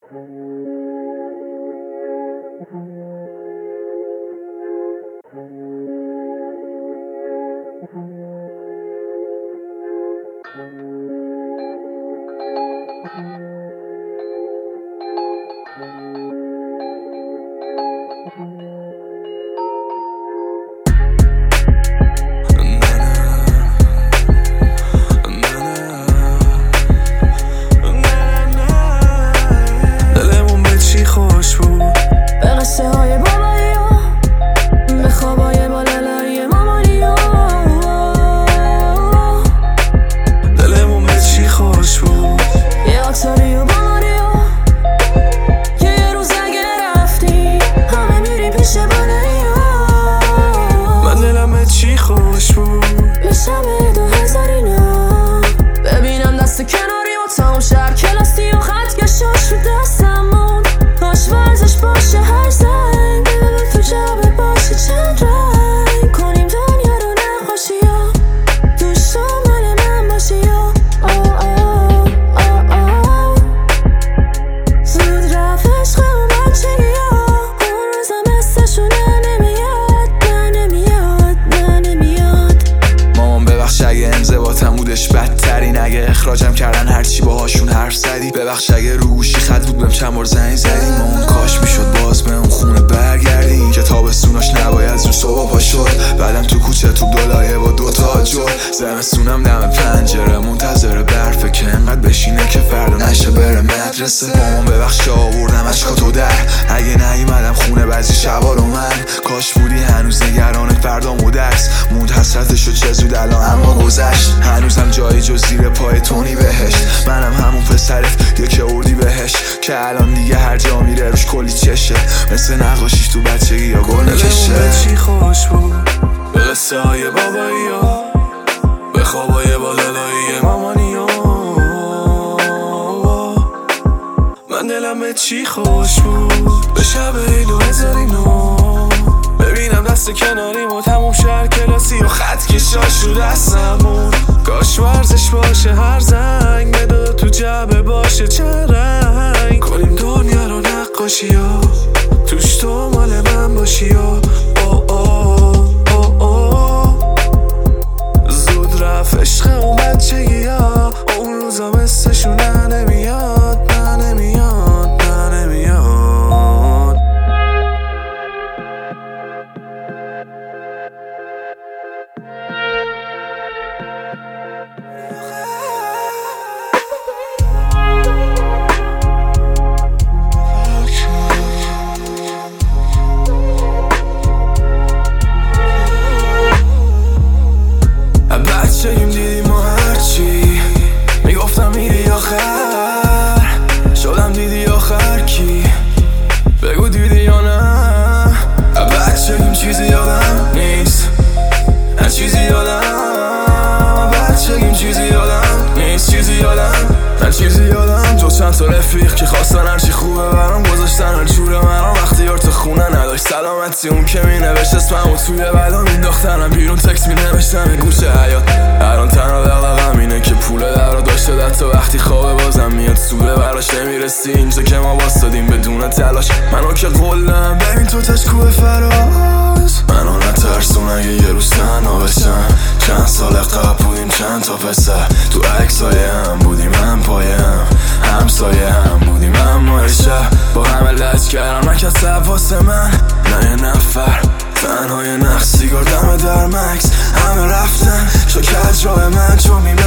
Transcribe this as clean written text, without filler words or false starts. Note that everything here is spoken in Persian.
دلمون به چی خوش بود، به قصه های بابایی ها، به خوابای بالالایی مامانی ها. دلمون به چی خوش بود، یه آکساری و باماری ها، که یه روز اگه رفتی همه میری پیش بالایی ها. من دلم به چی خوش بود، یه شب 2000 اینا، ببینم دست کناری و تمام شهر کلاسی و خط کشاش رو دستمون. کاش ورزش باشه هر زنگ، ببین تو جبه باشه چند رنگ، کنیم دنیا رو نقاشی ها، توش تو مال من باشی ها. زود رفت عشق و بچگی ها، اون روزا مثلشونه نمیاد، نه نمیاد. مامان ببخش اگه انضباطم بودش بدترین، اگه اخراجم کردن هرچی باهاشون حرف زدی، ببخش اگه رو گوشی خط بود بهم چند بار زنگ زدی. مامان کاش میشد باز به اون خونه برگردی، که تابستوناش نباید زود صبح پا شد، بعدم تو کوچه تو دلایه با 2 تا جور، زمستونم دم پنجره منتظر برفه که انقدر بشینه که فردا نشه بره مدرسه. مامان ببخش آوردم اشکاتو در، اگه نیومدم خونه بعضی شبا رو من، کاش بودی هنوز نگران فردام و درس موند حسرتشو چه زود الان اما گذشت. هنوزم جایی جز زیر پای تونی بهشت، منم همون پسرت یک اردی بهش، که الان دیگه هر جا میره روش کلی چشه، مثل نقاشیش تو بچگی یا گل نکشه. دلمون به چی خوش بود، به قصه های بابایی ها، به خوابای بالالایی مامانی ها. من دلم به چی خوش بود، به شب 2009، ببینم دست کناریم و تموم شهر کلاسی و خط کشاش رو دستمون. کاش ورزش باشه هر زنگ، بده تو جبه باشه چند رنگ، کنیم دنیا رو نقاشی ها، توش تو مال من باشی ها. زود رفت عشق و بچگی ها، اون روزا مثلشونه نمیاد، نه نمیاد. بچگیم دیدیم ما هرچی میگفتم میری آخر، شدم دیدی آخر کی، بگو دیدی یا نه. بچگیم چیزی یادم نیست، هر چیزی یادم، بچگیم چیزی یادم نیست، چیزی یادم جز چند تا رفیق که خواستن هرچی خوبه برام گذاشتن هر جوره مرام، وقتی یار تو خونه نداشت سلامتی، اون که می نوشت اسمم و توی بلا مینداختنم بیرون، تکس می نوشتم این گوشه حیات. الان تنها دقدقم اینه که پول در رو داشته حتی وقتی خوابه بازم میاد سوده براش نمیرسی، اینجا که ما واسادیم بدون تلاش، منو که قلم ببین تو تشکوه فراز، منو نترسون اگه یه روز تنها بشم. چند سال قبل بودیم چند تا پسر، تو عکسای هم بودیم هم پایم، همسایه هم بودیم اما شب با همه لج کردم نکسب واسه من، نه یه نفر تنهای نقص سیگار دم در مکس، همه رفتن شو کج راه من چون